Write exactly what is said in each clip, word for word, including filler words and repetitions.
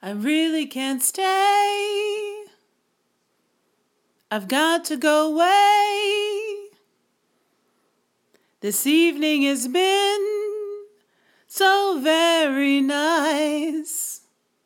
I really can't stay. I've got to go away. This evening has been so very nice.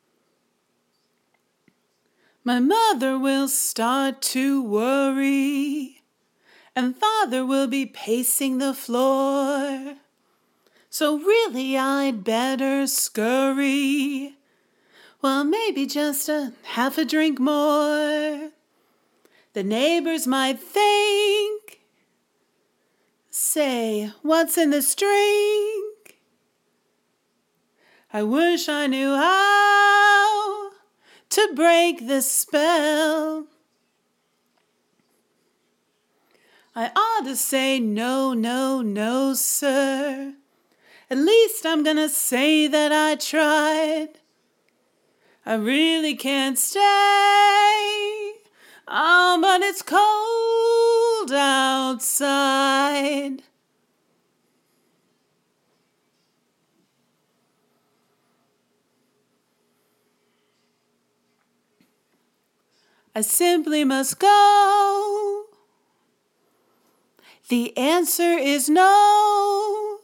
My mother will start to worry, and father will be pacing the floor. So really I'd better scurry. Well, maybe just a half a drink more. The neighbors might think, say, what's in this drink? I wish I knew how to break the spell. I ought to say no, no, no, sir. At least I'm gonna say that I tried. I really can't stay. Oh, but it's cold outside. I simply must go. The answer is no.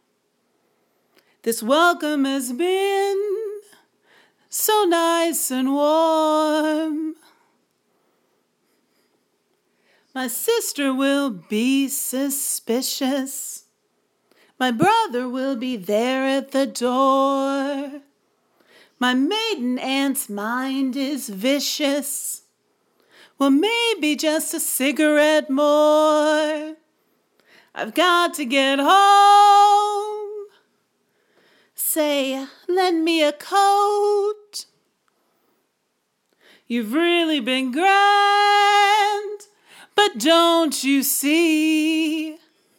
This welcome has been so nice and warm. My sister will be suspicious. My brother will be there at the door. My maiden aunt's mind is vicious. Well, maybe just a cigarette more. I've got to get home. Say, lend me a coat. You've really been grand, but don't you see?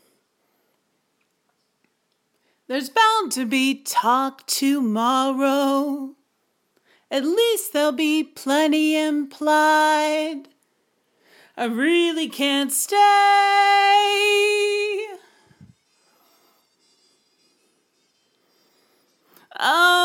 There's bound to be talk tomorrow. At least there'll be plenty implied. I really can't stay. Oh,